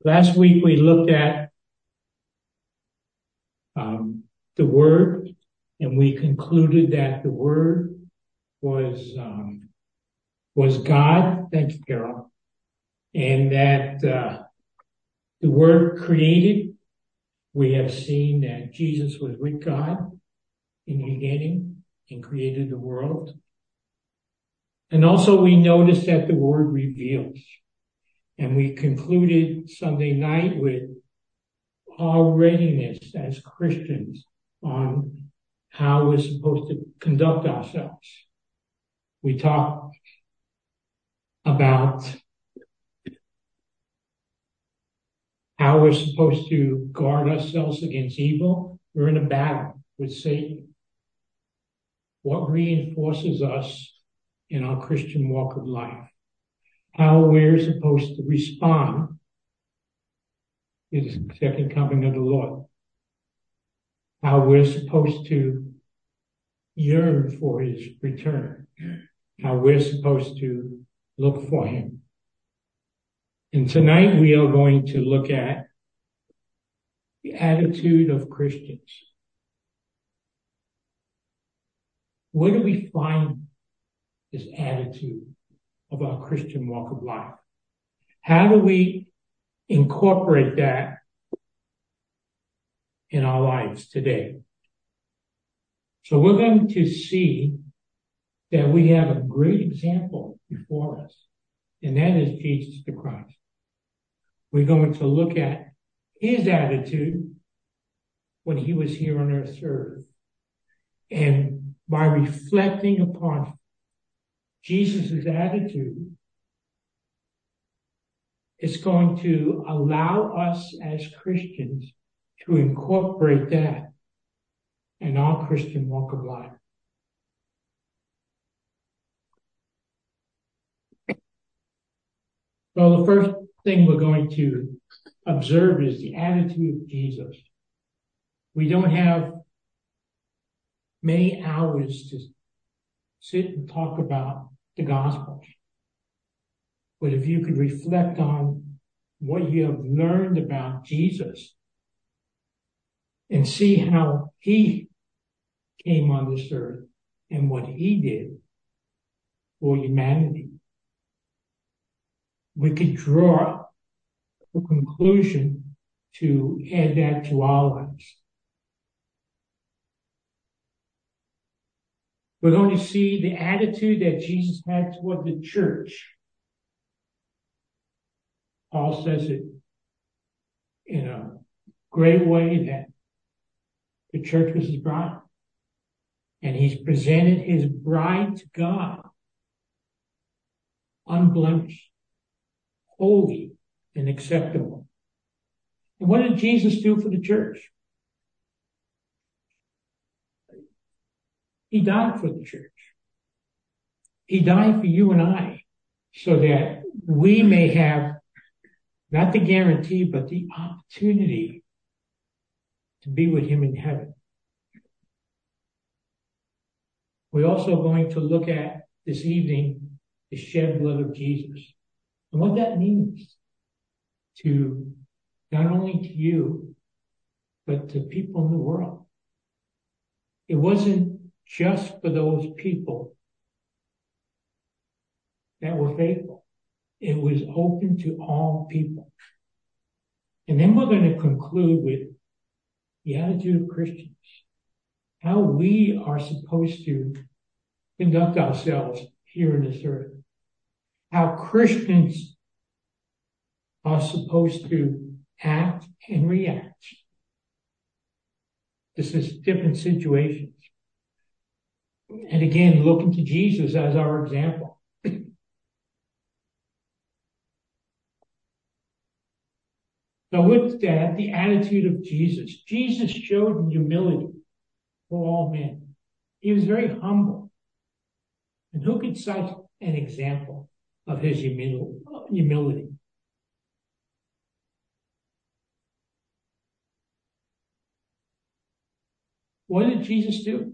Last week we looked at the Word, and we concluded that the Word was God. Thank you, Carol. And that the Word created. We have seen that Jesus was with God in the beginning and created the world. And also we noticed that the Word reveals. And we concluded Sunday night with our readiness as Christians on how we're supposed to conduct ourselves. We talked about how we're supposed to guard ourselves against evil. We're in a battle with Satan. What reinforces us in our Christian walk of life? How we're supposed to respond to the second coming of the Lord. How we're supposed to yearn for his return. How we're supposed to look for him. And tonight we are going to look at the attitude of Christians. Where do we find this attitude of our Christian walk of life? How do we incorporate that in our lives today? So we're going to see that we have a great example before us, and that is Jesus the Christ. We're going to look at his attitude when he was here on earth. And by reflecting upon Jesus' attitude, it's going to allow us as Christians to incorporate that in our Christian walk of life. Well, the first thing we're going to observe is the attitude of Jesus. We don't have many hours to sit and talk about the gospel. But if you could reflect on what you have learned about Jesus and see how he came on this earth and what he did for humanity, we could draw a conclusion to add that to our lives. We're going to see the attitude that Jesus had toward the church. Paul says it in a great way that the church was his bride. And he's presented his bride to God, unblemished, holy, and acceptable. And what did Jesus do for the church? He died for the church. He died for you and I so that we may have not the guarantee, but the opportunity to be with him in heaven. We're also going to look at this evening the shed blood of Jesus and what that means to not only to you, but to people in the world. It wasn't just for those people that were faithful. It was open to all people. And then we're going to conclude with the attitude of Christians, how we are supposed to conduct ourselves here on this earth, how Christians are supposed to act and react. This is different situations. And again, looking to Jesus as our example. So with that, the attitude of Jesus. Jesus showed humility for all men. He was very humble. And who could cite an example of his humility? What did Jesus do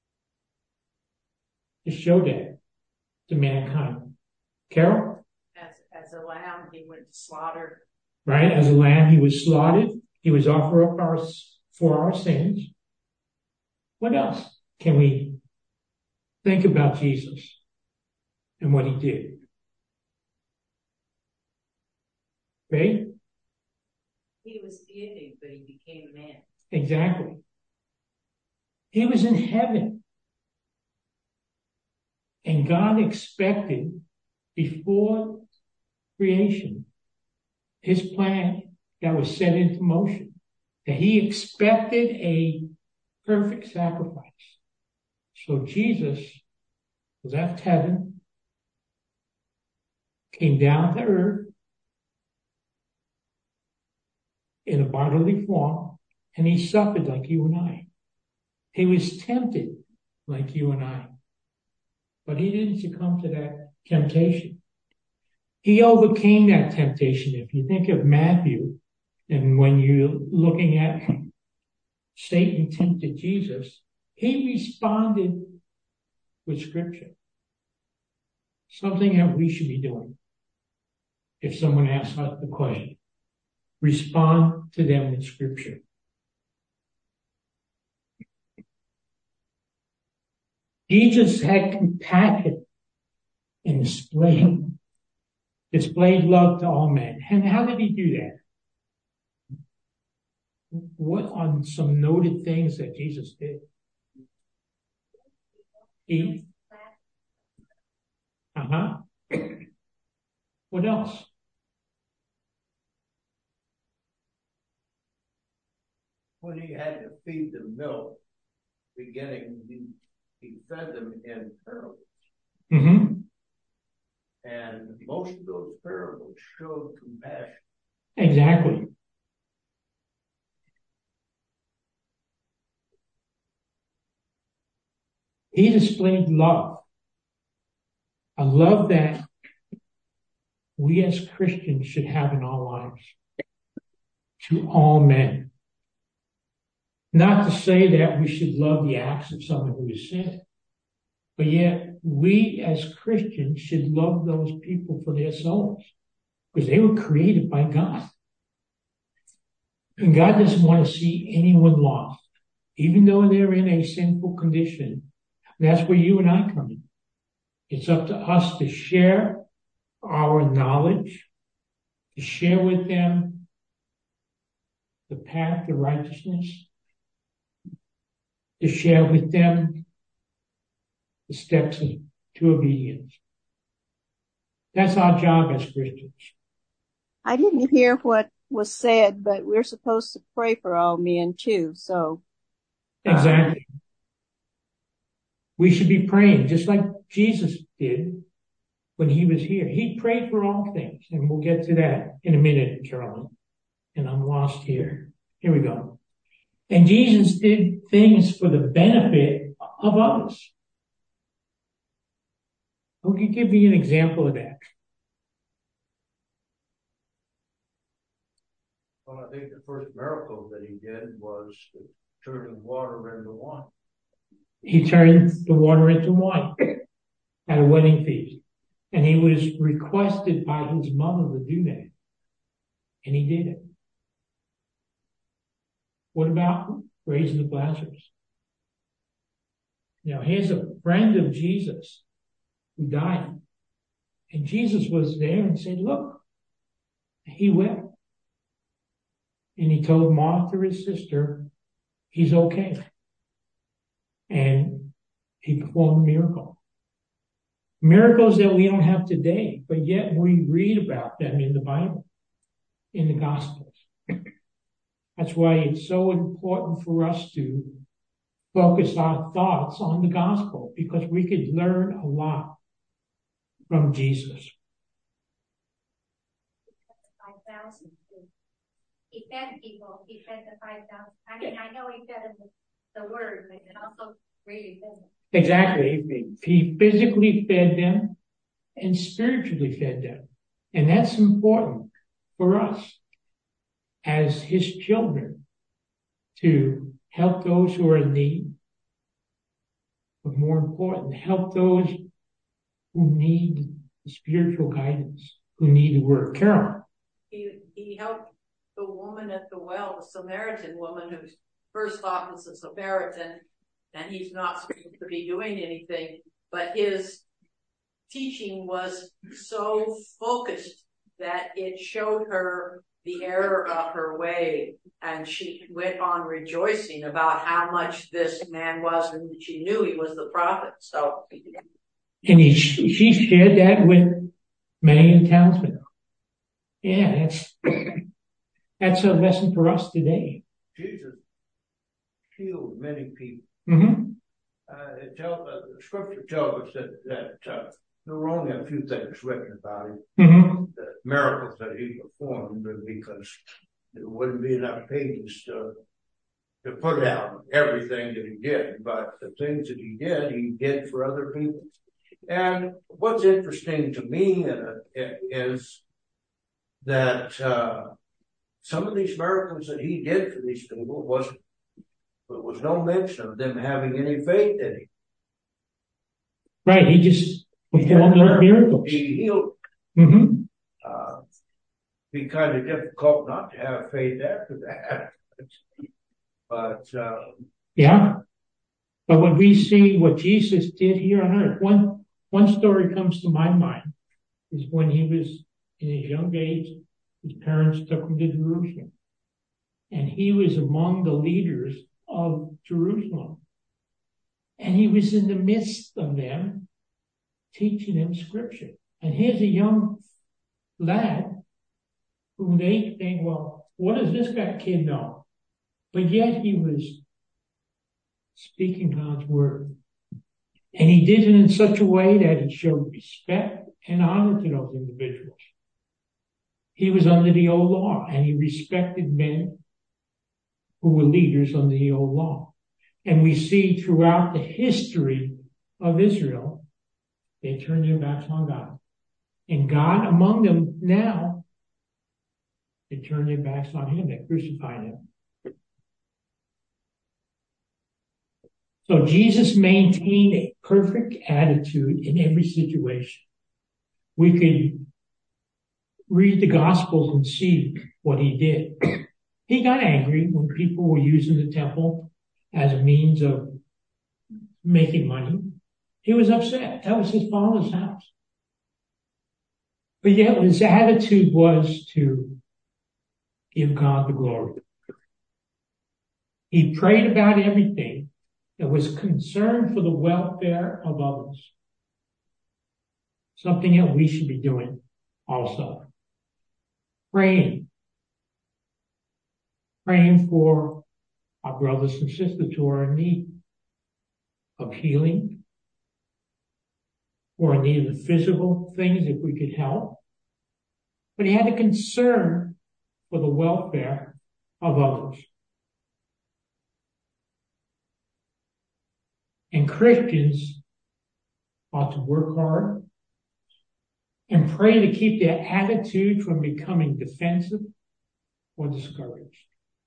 to show that to mankind? Carol? As a lamb, he went to slaughter right? As a lamb, he was slaughtered. He was offered up for our sins. What else can we think about Jesus and what he did? Right? He was deity, but he became man. Exactly. He was in heaven. And God expected, before creation, his plan that was set into motion, that he expected a perfect sacrifice. So Jesus left heaven, came down to earth in a bodily form, and he suffered like you and I. He was tempted like you and I. But he didn't succumb to that temptation. He overcame that temptation. If you think of Matthew, and when you're looking at Satan tempted Jesus, he responded with Scripture. Something that we should be doing. If someone asks us the question, respond to them with Scripture. Jesus had compassion and displayed love to all men. And how did he do that? What are some noted things that Jesus did? What else? When he had to feed them milk, beginning, he fed them in parables. Mm-hmm. And most of those parables showed compassion. Exactly. He displayed love. A love that we as Christians should have in our lives to all men. Not to say that we should love the acts of someone who has sinned, but yet we as Christians should love those people for their souls because they were created by God. And God doesn't want to see anyone lost, even though they're in a sinful condition. And that's where you and I come in. It's up to us to share our knowledge, to share with them the path to righteousness, to share with them the steps to obedience. That's our job as Christians. I didn't hear what was said, but we're supposed to pray for all men too, so. Exactly. We should be praying just like Jesus did when he was here. He prayed for all things, and we'll get to that in a minute, Carolyn. And I'm lost here. Here we go. And Jesus did things for the benefit of others. Who can give me an example of that? Well, I think the first miracle that he did was turning water into wine. He turned the water into wine at a wedding feast. And he was requested by his mother to do that. And he did it. What about raising the Lazarus? Now, here's a friend of Jesus who died. And Jesus was there and said, look, he wept. And he told Martha, his sister, he's okay. And he performed a miracle. Miracles that we don't have today, but yet we read about them in the Bible, in the Gospels. That's why it's so important for us to focus our thoughts on the Gospel, because we could learn a lot from Jesus. 5,000. He fed people. He fed the 5,000. I mean, I know he fed them with the word, but it also really fed them. Exactly. He physically fed them and spiritually fed them. And that's important for us as his children to help those who are in need. But more important, help those who need spiritual guidance, who need the word. Carol. He he helped the woman at the well, the Samaritan woman who first thought was a Samaritan, and he's not supposed to be doing anything, but his teaching was so focused that it showed her the error of her way, and she went on rejoicing about how much this man was, and she knew he was the prophet. So, and she shared that with many in the townsmen. Yeah, that's a lesson for us today. Jesus healed many people. Mm-hmm. The scripture tells us that there were only a few things written about him, the miracles that he performed, because there wouldn't be enough pages to put out everything that he did. But the things that he did for other people. And what's interesting to me is that some of these miracles that he did for these people was no mention of them having any faith in him. Right, he just performed those miracles. He healed. Mm-hmm. Be kind of difficult not to have faith after that. But yeah. But when we see what Jesus did here on earth, one story comes to my mind is when he was in his young age, his parents took him to Jerusalem. And he was among the leaders of Jerusalem. And he was in the midst of them, teaching them scripture. And here's a young lad who they think, well, what does this kid know? But yet he was speaking God's word. And he did it in such a way that he showed respect and honor to those individuals. He was under the old law, and he respected men who were leaders under the old law. And we see throughout the history of Israel, they turned their backs on God. And God among them now, they turned their backs on him. They crucified him. So Jesus maintained a perfect attitude in every situation. We could read the Gospels and see what he did. He got angry when people were using the temple as a means of making money. He was upset. That was his father's house. But yet his attitude was to give God the glory. He prayed about everything and was concerned for the welfare of others. Something that we should be doing also. Praying for our brothers and sisters who are in need of healing, or in need of physical things if we could help. But he had a concern for the welfare of others. And Christians ought to work hard and pray to keep their attitude from becoming defensive or discouraged.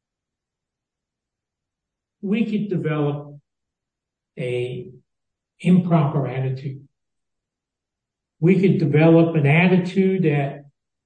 We could develop an improper attitude. We could develop an attitude that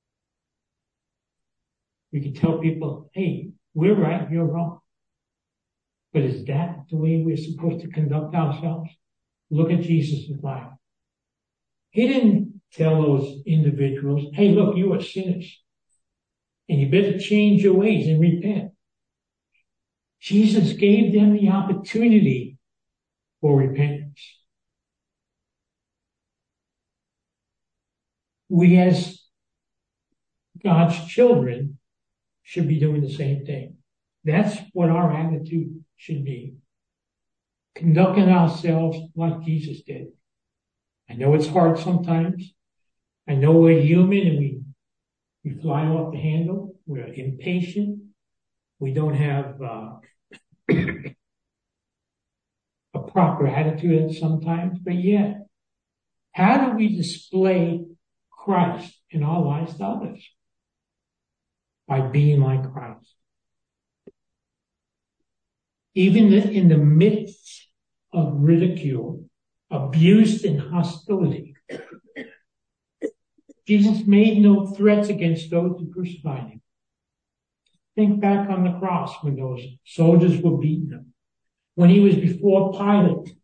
we could tell people, hey, we're right, you're wrong. But is that the way we're supposed to conduct ourselves? Look at Jesus' life. He didn't tell those individuals, hey, look, you are sinners, and you better change your ways and repent. Jesus gave them the opportunity for repentance. We as God's children should be doing the same thing. That's what our attitude should be. Conducting ourselves like Jesus did. I know it's hard sometimes. I know we're human and we fly off the handle. We're impatient. We don't have a proper attitude sometimes. But yet, how do we display Christ in our lives to others? By being like Christ. Even in the midst of ridicule, abuse, and hostility, Jesus made no threats against those who crucified him. think back on the cross when those soldiers were beating him. When he was before Pilate.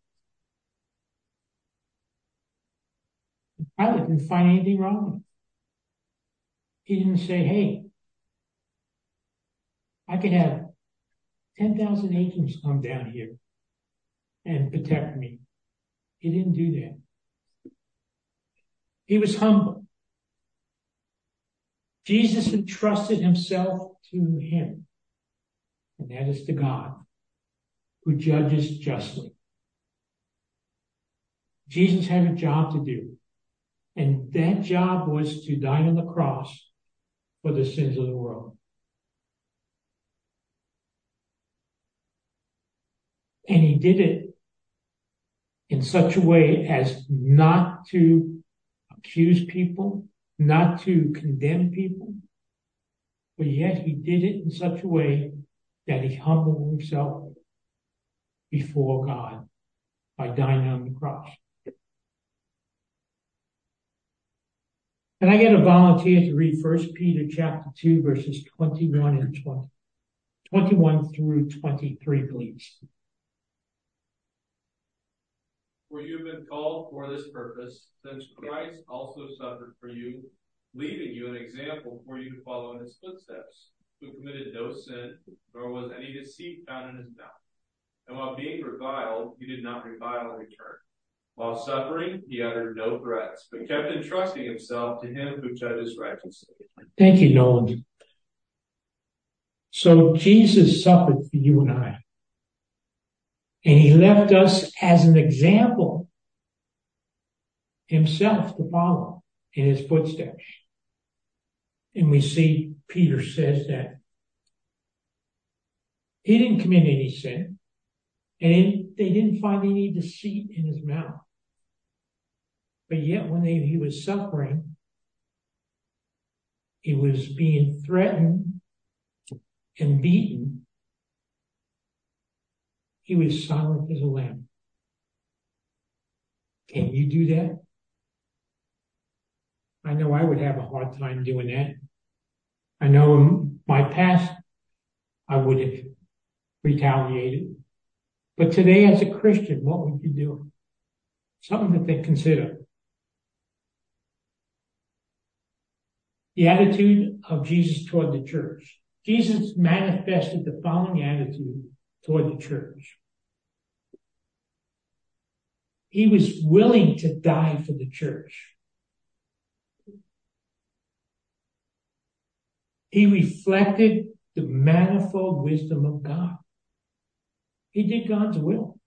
Pilate didn't find anything wrong with him. He didn't say, hey, I could have 10,000 agents come down here and protect me. He didn't do that. He was humble. Jesus entrusted himself to him, and that is to God, who judges justly. Jesus had a job to do, and that job was to die on the cross for the sins of the world. And he did it in such a way as not to accuse people, not to condemn people, but yet he did it in such a way that he humbled himself before God by dying on the cross. Can I get a volunteer to read 1 Peter chapter 2, verses 21 and 20? 21 through 23, please. For you have been called for this purpose, since Christ also suffered for you, leaving you an example for you to follow in his footsteps, who committed no sin, nor was any deceit found in his mouth. And while being reviled, he did not revile in return. While suffering, he uttered no threats, but kept entrusting himself to him who judges righteously. Thank you, Nolan. So Jesus suffered for you and I. And he left us as an example himself to follow in his footsteps. And we see Peter says that he didn't commit any sin, and they didn't find any deceit in his mouth. But yet when he was suffering, he was being threatened and beaten. He was silent as a lamb. Can you do that? I know I would have a hard time doing that. I know in my past, I would have retaliated. But today as a Christian, what would you do? Something to consider. The attitude of Jesus toward the church. Jesus manifested the following attitude toward the church. He was willing to die for the church. He reflected the manifold wisdom of God. He did God's will.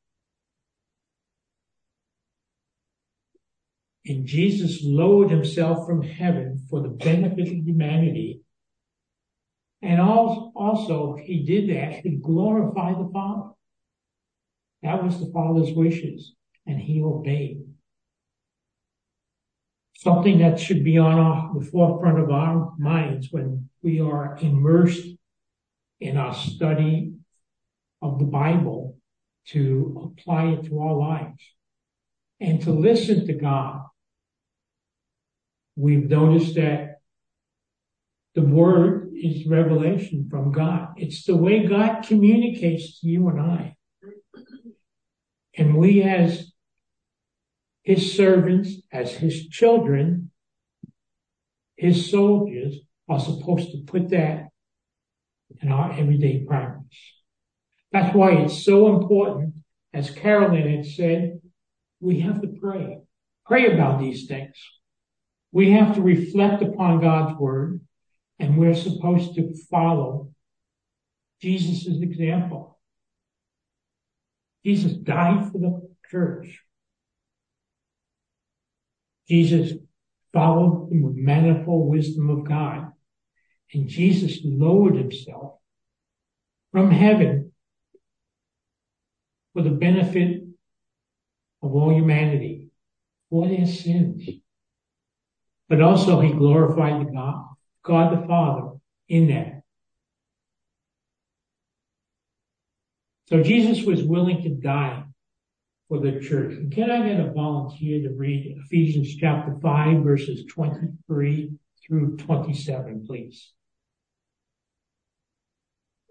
And Jesus lowered himself from heaven for the benefit of humanity. And also he did that to glorify the Father. That was the Father's wishes, and he obeyed. Something that should be on the forefront of our minds when we are immersed in our study of the Bible, to apply it to our lives and to listen to God. We've noticed that the word is revelation from God. It's the way God communicates to you and I. And we as his servants, as his children, his soldiers, are supposed to put that in our everyday practice. That's why it's so important, as Carolyn had said, we have to pray. Pray about these things. We have to reflect upon God's word, and we're supposed to follow Jesus' example. Jesus died for the church. Jesus followed the manifold wisdom of God, and Jesus lowered himself from heaven for the benefit of all humanity, for their sins. But also he glorified God the Father in that. So Jesus was willing to die for the church. And can I get a volunteer to read Ephesians chapter 5, verses 23 through 27, please?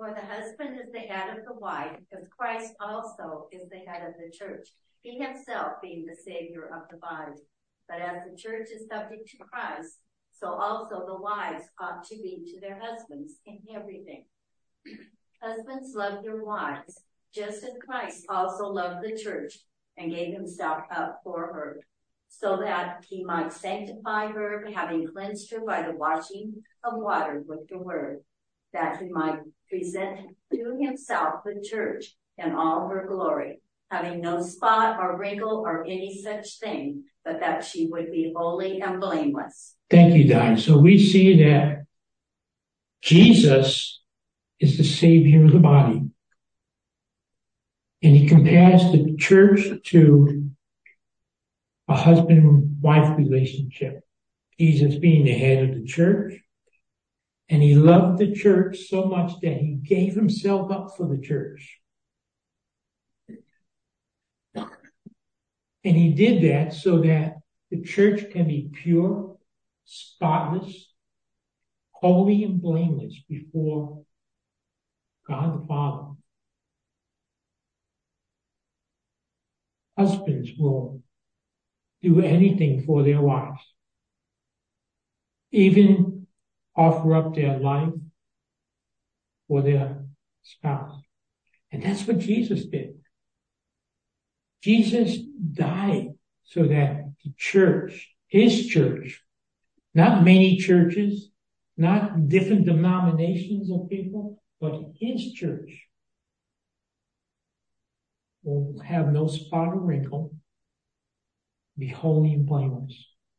For the husband is the head of the wife, as Christ also is the head of the church, he himself being the Savior of the body. But as the church is subject to Christ, so also the wives ought to be to their husbands in everything. Husbands, love your wives, just as Christ also loved the church and gave himself up for her, so that he might sanctify her, having cleansed her by the washing of water with the word, that he might present to himself the church in all her glory, having no spot or wrinkle or any such thing, but that she would be holy and blameless. Thank you, Di. So we see that Jesus is the Savior of the body. And he compares the church to a husband-wife relationship. Jesus being the head of the church. And he loved the church so much that he gave himself up for the church. And he did that so that the church can be pure, spotless, holy, and blameless before God the Father. Husbands will do anything for their wives, even offer up their life for their spouse. And that's what Jesus did. Jesus died so that the church, his church, not many churches, not different denominations of people, but his church will have no spot or wrinkle, be holy and blameless.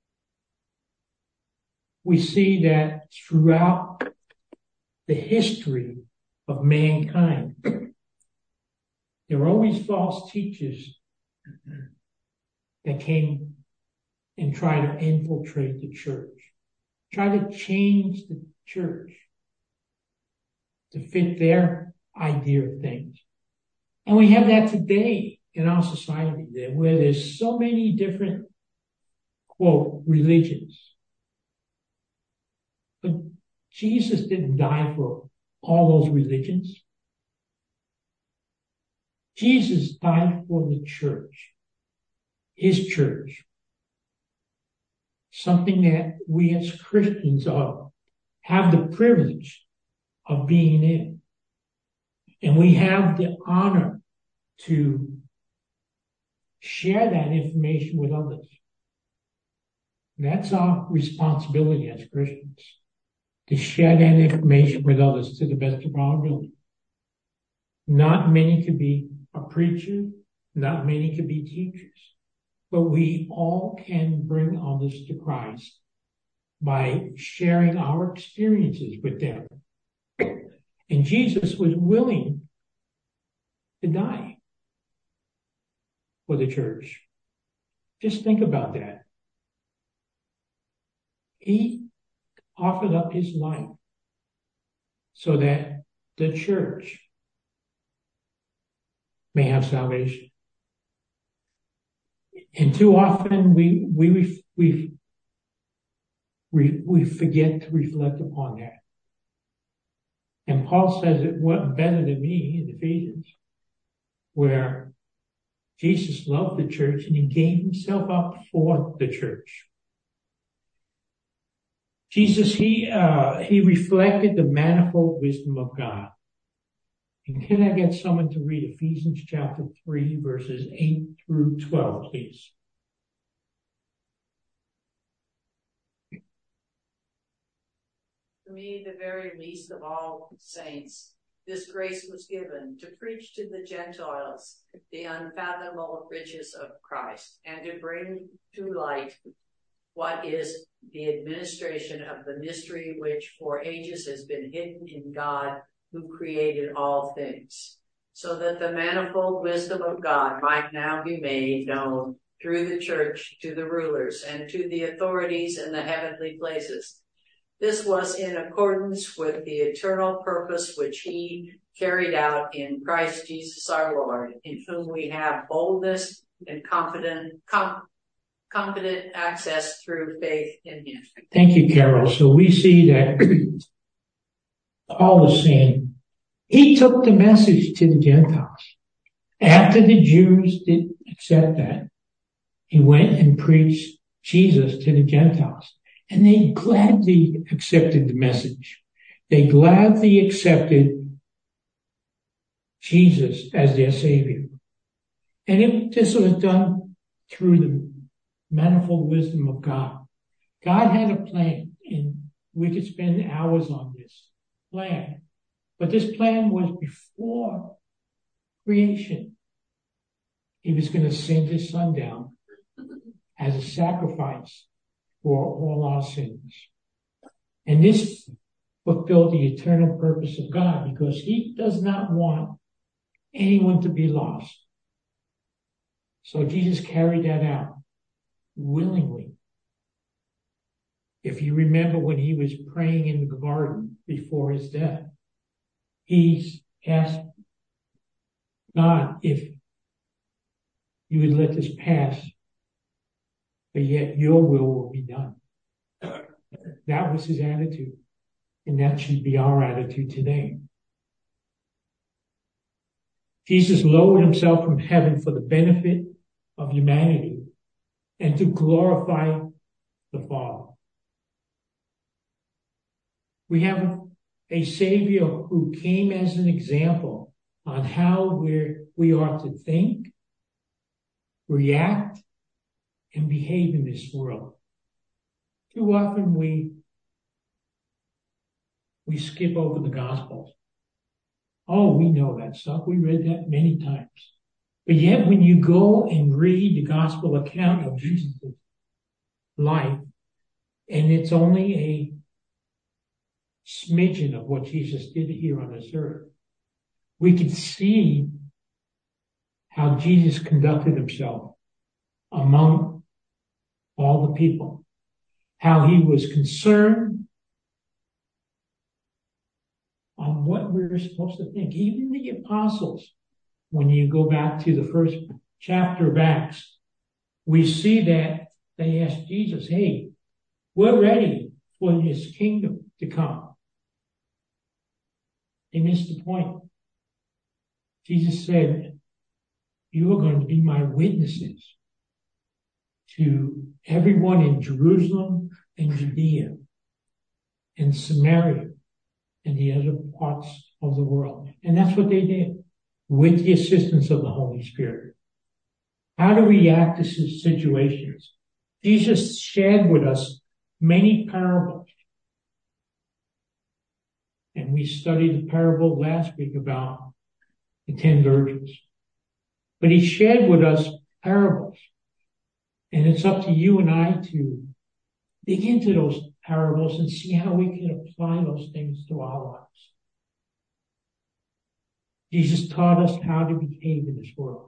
We see that throughout the history of mankind, there were always false teachers that came and tried to infiltrate the church, try to change the church to fit their idea of things. And we have that today in our society, where there's so many different, quote, religions. But Jesus didn't die for all those religions. Jesus died for the church, his church. Something that we as Christians have the privilege of being in. And we have the honor to share that information with others. That's our responsibility as Christians, to share that information with others to the best of our ability. Not many could be a preacher, not many could be teachers, but we all can bring others to Christ by sharing our experiences with them. And Jesus was willing to die for the church. Just think about that. He offered up his life so that the church may have salvation. And too often we forget to reflect upon that. And Paul says it wasn't better than me in Ephesians, where Jesus loved the church and he gave himself up for the church. Jesus, he reflected the manifold wisdom of God. And can I get someone to read Ephesians chapter 3, verses 8 through 12, please? To me, the very least of all saints, this grace was given to preach to the Gentiles the unfathomable riches of Christ and to bring to light what is the administration of the mystery which for ages has been hidden in God who created all things, so that the manifold wisdom of God might now be made known through the church to the rulers and to the authorities in the heavenly places. This was in accordance with the eternal purpose which he carried out in Christ Jesus our Lord, in whom we have boldness and confident access through faith in him. Thank you, Carol. So we see that Paul is saying He took the message to the Gentiles. After the Jews did accept that, he went and preached Jesus to the Gentiles. And they gladly accepted the message. They gladly accepted Jesus as their Savior. And this was done through the manifold wisdom of God. God had a plan, and we could spend hours on this plan. But this plan was before creation. He was going to send his son down as a sacrifice for all our sins. And this fulfilled the eternal purpose of God, because he does not want anyone to be lost. So Jesus carried that out willingly. If you remember when he was praying in the garden before his death, he asked God if you would let this pass, but yet your will be done. That was his attitude, and that should be our attitude today. Jesus lowered himself from heaven for the benefit of humanity and to glorify the Father. We have a Savior who came as an example on how we are to think, react, and behave in this world. Too often we skip over the Gospels. Oh, we know that stuff. We read that many times. But yet when you go and read the Gospel account of Jesus' life, and it's only a smidgen of what Jesus did here on this earth, we can see how Jesus conducted himself among all the people, how he was concerned on what we were supposed to think. Even the apostles, when you go back to the first chapter of Acts, we see that they asked Jesus, hey, we're ready for his kingdom to come. They missed the point. Jesus said, you are going to be my witnesses to everyone in Jerusalem and Judea and Samaria and the other parts of the world. And that's what they did with the assistance of the Holy Spirit. How to react to situations. Jesus shared with us many parables. And we studied the parable last week about the 10 virgins. But he shared with us parables. And it's up to you and I to dig into those parables and see how we can apply those things to our lives. Jesus taught us how to behave in this world.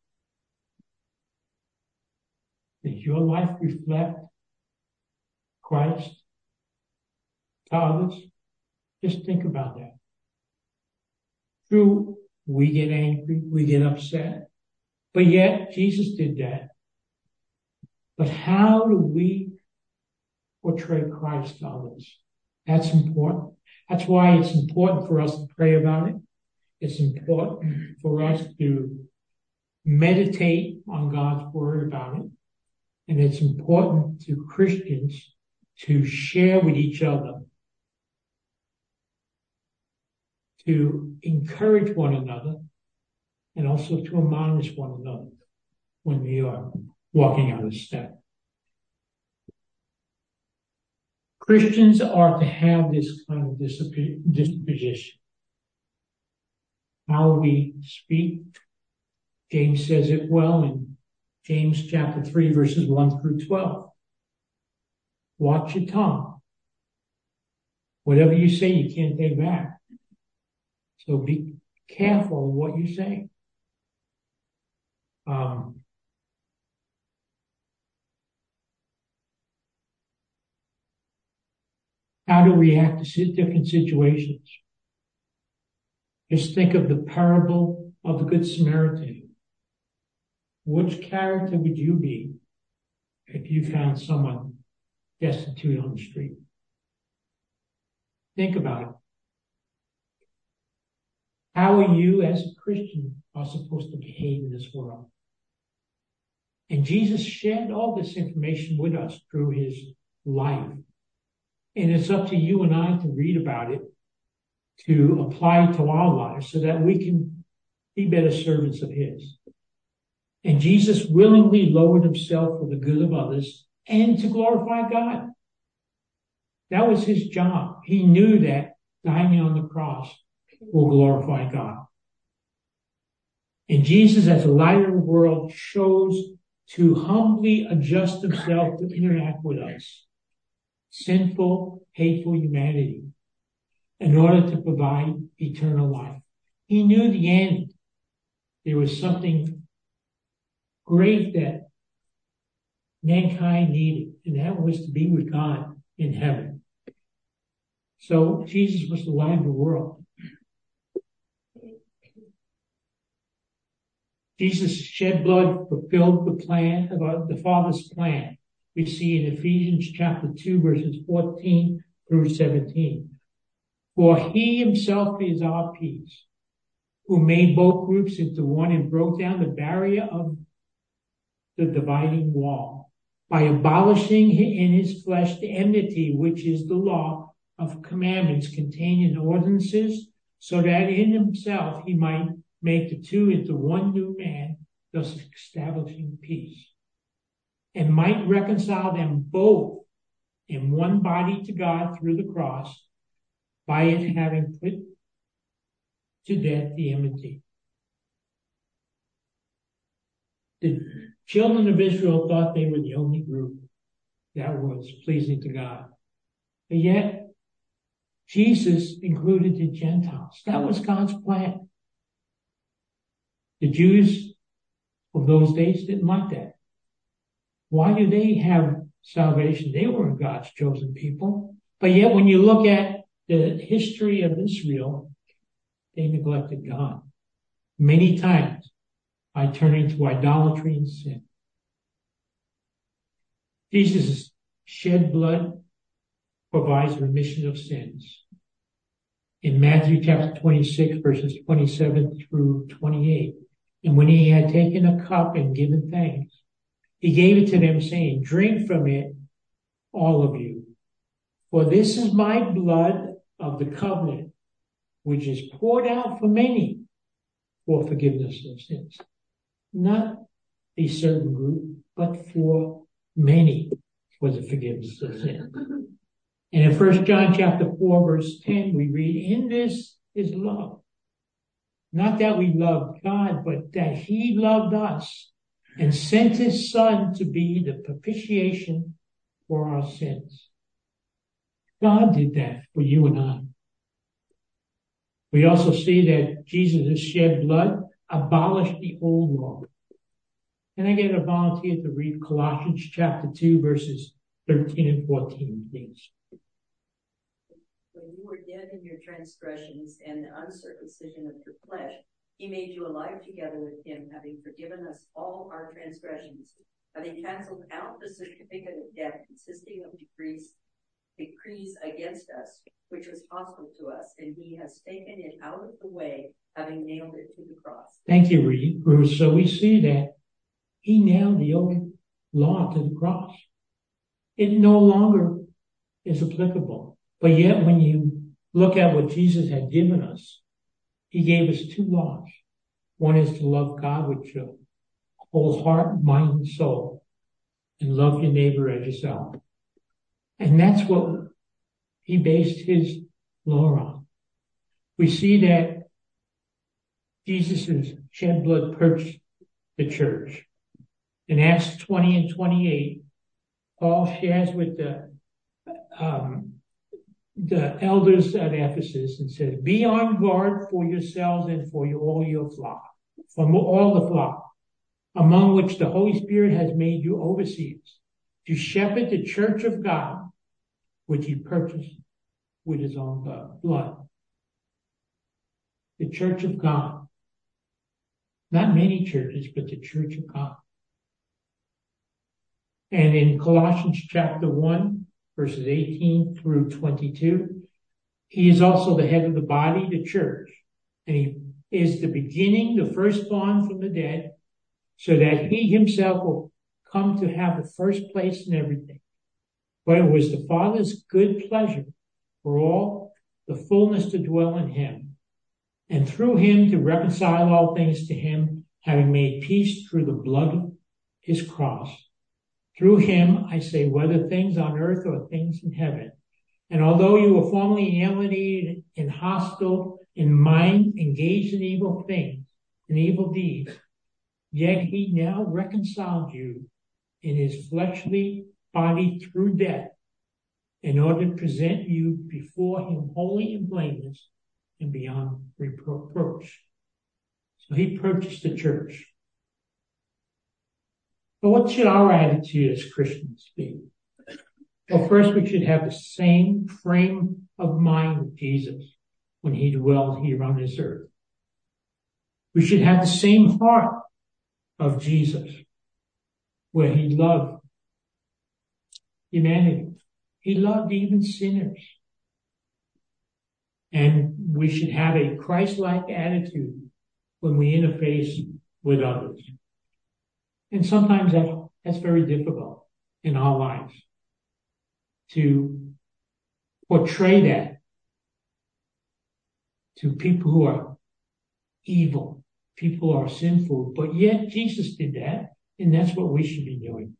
Does your life reflect Christ to others? Just think about that. True, we get angry, we get upset, but yet Jesus did that. But how do we portray Christ to others? That's important. That's why it's important for us to pray about it. It's important for us to meditate on God's word about it. And it's important to Christians to share with each other, to encourage one another, and also to admonish one another when we are walking out of step. Christians are to have this kind of disposition. How we speak, James says it well in James chapter 3, verses 1 through 12. Watch your tongue. Whatever you say, you can't take back. So be careful of what you say. How to react to different situations. Just think of the parable of the Good Samaritan. Which character would you be if you found someone destitute on the street? Think about it. how you as a Christian are supposed to behave in this world. And Jesus shared all this information with us through his life. And it's up to you and I to read about it, to apply it to our lives so that we can be better servants of his. And Jesus willingly lowered himself for the good of others and to glorify God. That was his job. He knew that dying on the cross will glorify God. And Jesus, as the light of the world, chose to humbly adjust himself to interact with us, sinful, hateful humanity, in order to provide eternal life. He knew the end. There was something great that mankind needed, and that was to be with God in heaven. So Jesus was the light of the world. Jesus' shed blood fulfilled the plan about the Father's plan. We see in Ephesians chapter 2, verses 14 through 17. For he himself is our peace, who made both groups into one and broke down the barrier of the dividing wall by abolishing in his flesh the enmity, which is the law of commandments contained in ordinances, so that in himself he might make the two into one new man, thus establishing peace, and might reconcile them both in one body to God through the cross, by it having put to death the enmity. The children of Israel thought they were the only group that was pleasing to God. But yet, Jesus included the Gentiles. That was God's plan. The Jews of those days didn't like that. Why do they have salvation? They were God's chosen people. But yet when you look at the history of Israel, they neglected God many times by turning to idolatry and sin. Jesus' shed blood provides remission of sins. In Matthew chapter 26, verses 27 through 28, and when he had taken a cup and given thanks, he gave it to them, saying, drink from it, all of you. For this is my blood of the covenant, which is poured out for many for forgiveness of sins. Not a certain group, but for many for the forgiveness of sins. And in 1 John chapter 4, verse 10, we read, in this is love. Not that we loved God, but that he loved us and sent his Son to be the propitiation for our sins. God did that for you and I. We also see that Jesus' shed blood abolished the old law. Can I get a volunteer to read Colossians chapter 2, verses 13 and 14, please? When you were dead in your transgressions and the uncircumcision of your flesh, he made you alive together with him, having forgiven us all our transgressions, having canceled out the certificate of debt consisting of decrees against us, which was hostile to us, and he has taken it out of the way, having nailed it to the cross. Thank you, Bruce. So we see that he nailed the old law to the cross. It no longer is applicable. But yet when you look at what Jesus had given us, he gave us two laws. One is to love God with your whole heart, mind, and soul, and love your neighbor as yourself. And that's what he based his law on. We see that Jesus' shed blood purchased the church. In Acts 20 and 28, Paul shares with the elders at Ephesus and says, be on guard for yourselves and for all your flock, from all the flock, among which the Holy Spirit has made you overseers, to shepherd the church of God, which he purchased with his own blood. The church of God. Not many churches, but the church of God. And in Colossians chapter 1, verses 18 through 22, he is also the head of the body, the church. And he is the beginning, the firstborn from the dead, so that he himself will come to have the first place in everything. But it was the Father's good pleasure for all the fullness to dwell in him, and through him to reconcile all things to him, having made peace through the blood of his cross. Through him, I say, whether things on earth or things in heaven. And although you were formerly alienated and hostile in mind, engaged in evil things and evil deeds, yet he now reconciled you in his fleshly body through death, in order to present you before him holy and blameless and beyond reproach. So he purchased the church. But what should our attitude as Christians be? Well, first, we should have the same frame of mind of Jesus when he dwelled here on this earth. We should have the same heart of Jesus, where he loved humanity. He loved even sinners. And we should have a Christ-like attitude when we interface with others. And sometimes that's very difficult in our lives to portray that to people who are evil, people who are sinful, but yet Jesus did that, and that's what we should be doing.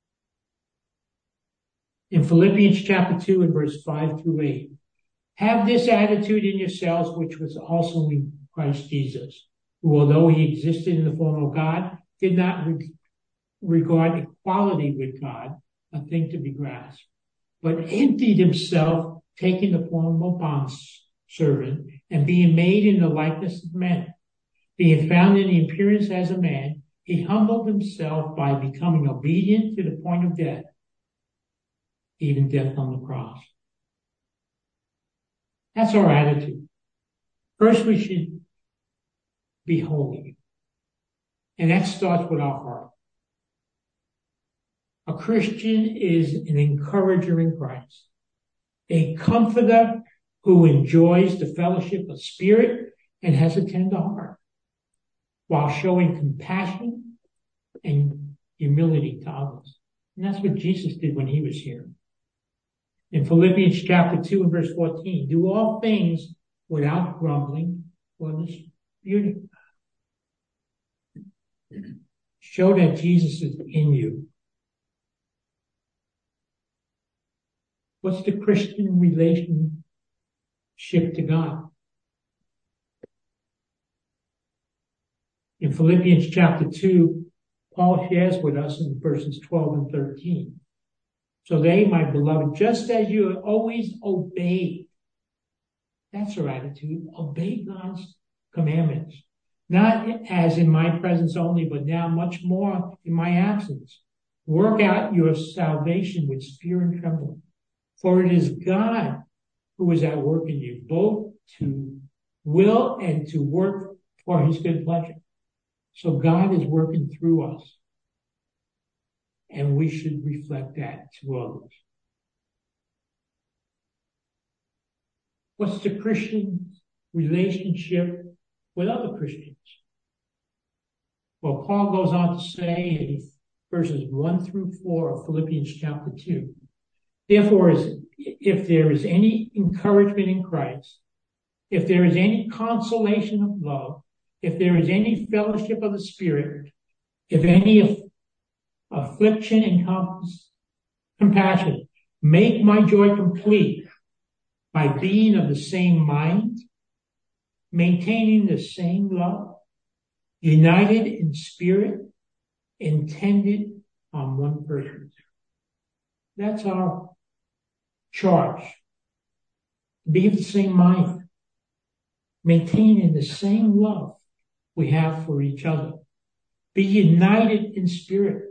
In Philippians chapter 2 and verse 5 through 8, have this attitude in yourselves, which was also in Christ Jesus, who, although he existed in the form of God, did not regard equality with God a thing to be grasped, but emptied himself, taking the form of a bondservant, and being made in the likeness of men. Being found in the appearance as a man, he humbled himself by becoming obedient to the point of death, even death on the cross. That's our attitude. First, we should be holy. And that starts with our heart. A Christian is an encourager in Christ, a comforter who enjoys the fellowship of spirit and has a tender heart, while showing compassion and humility to others. And that's what Jesus did when he was here. In Philippians chapter 2 and verse 14, do all things without grumbling or disputing. Show that Jesus is in you. What's the Christian relationship to God? In Philippians chapter 2, Paul shares with us in verses 12 and 13. So they, my beloved, just as you have always obeyed, that's our attitude, obey God's commandments, not as in my presence only, but now much more in my absence. Work out your salvation with fear and trembling, for it is God who is at work in you, both to will and to work for his good pleasure. So God is working through us, and we should reflect that to others. What's the Christian relationship with other Christians? Well, Paul goes on to say in verses 1 through 4 of Philippians chapter 2, therefore, if there is any encouragement in Christ, if there is any consolation of love, if there is any fellowship of the Spirit, if any affliction and compassion, make my joy complete by being of the same mind, maintaining the same love, united in spirit, intended on one purpose. That's our charge. Be of the same mind, maintaining the same love we have for each other. Be united in spirit,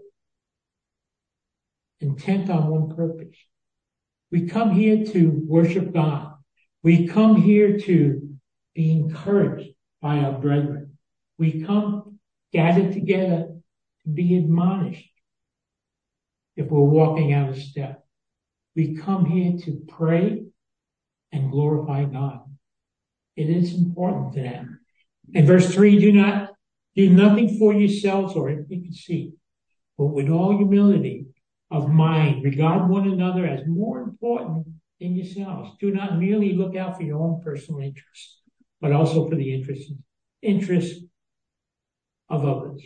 intent on one purpose. We come here to worship God. We come here to be encouraged by our brethren. We come gathered together to be admonished if we're walking out a step. We come here to pray and glorify God. It is important to them. And verse 3, do nothing for yourselves or empty conceit, but with all humility of mind, regard one another as more important than yourselves. Do not merely look out for your own personal interests, but also for the interests of others.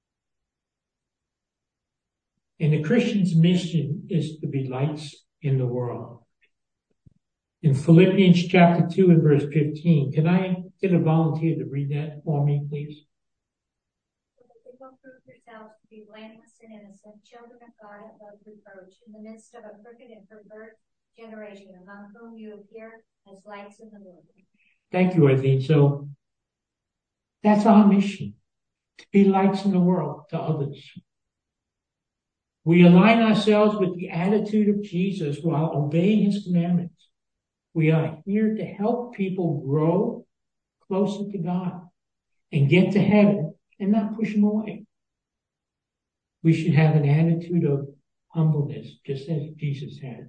And the Christian's mission is to be lights in the world. In Philippians chapter 2 and verse 15, can I get a volunteer to read that for me, please? Prove yourselves to be blameless and innocent, children of God above reproach, in the midst of a crooked and perverse generation, among whom you appear as lights in the world. Thank you, Eileen. So that's our mission, to be lights in the world to others. We align ourselves with the attitude of Jesus while obeying his commandments. We are here to help people grow closer to God and get to heaven and not push them away. We should have an attitude of humbleness, just as Jesus had.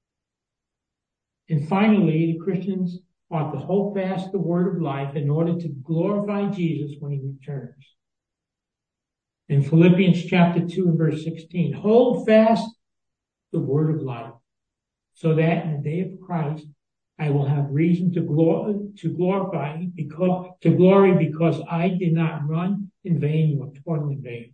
And finally, the Christians ought to hold fast the word of life in order to glorify Jesus when he returns. In Philippians chapter 2 and verse 16, hold fast the word of life, so that in the day of Christ I will have reason to glory because I did not run in vain or toil in vain.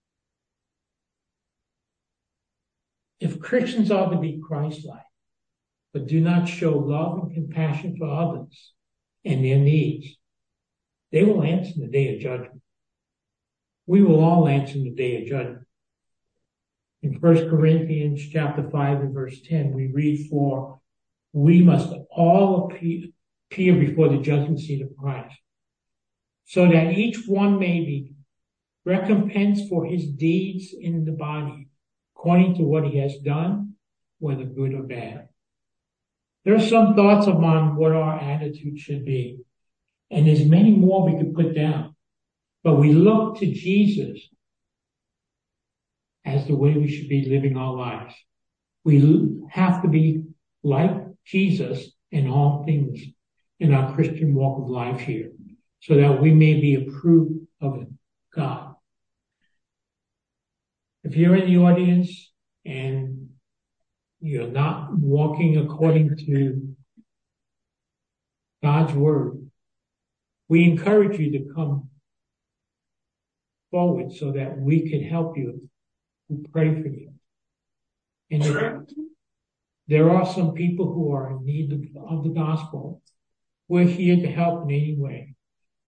If Christians are to be Christ-like, but do not show love and compassion for others and their needs, they will answer in the day of judgment. We will all answer in the day of judgment. In 1 Corinthians chapter 5 and verse 10, we read, for we must all appear before the judgment seat of Christ, so that each one may be recompensed for his deeds in the body, according to what he has done, whether good or bad. There are some thoughts on what our attitude should be, and there's many more we could put down. But we look to Jesus as the way we should be living our lives. We have to be like Jesus in all things in our Christian walk of life here, so that we may be approved of God. If you're in the audience and you're not walking according to God's word, we encourage you to come forward so that we can help you and pray for you. And there are some people who are in need of the gospel. We're here to help in any way.